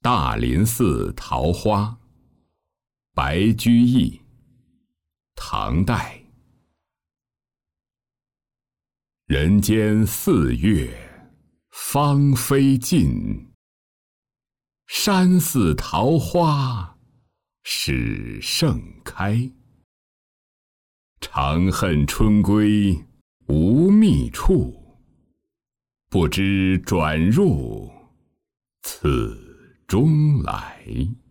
大林寺桃花，白居易，唐代。人间四月芳菲尽，山寺桃花始盛开。长恨春归无觅处，不知转入此中来。